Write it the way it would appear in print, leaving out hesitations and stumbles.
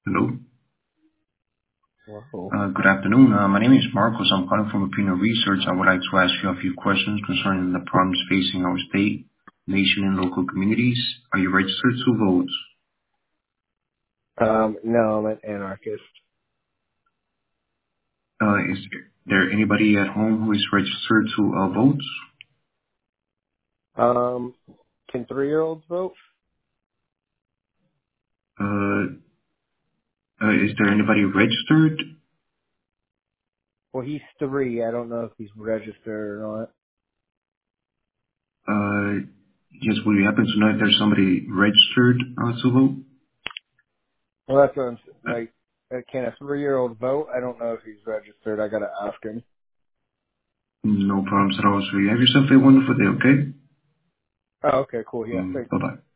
Hello. Wow. Good afternoon. My name is Marcos. I'm calling from Opinion Research. I would like to ask you a few questions concerning the problems facing our state, nation, and local communities. Are you registered to vote? No, I'm an anarchist. Is there anybody at home who is registered to vote? Um, can 3-year-olds vote? Uh, is there anybody registered? Well, he's 3. I don't know if he's registered or not. Yes, will you happen to know if there's somebody registered to vote? Well, that's what I'm Uh, like. Can a 3-year-old vote? I don't know if he's registered. I gotta ask him. no problems at all. So you have yourself a wonderful day, okay? Oh, okay, cool. Yeah, thanks. Bye-bye.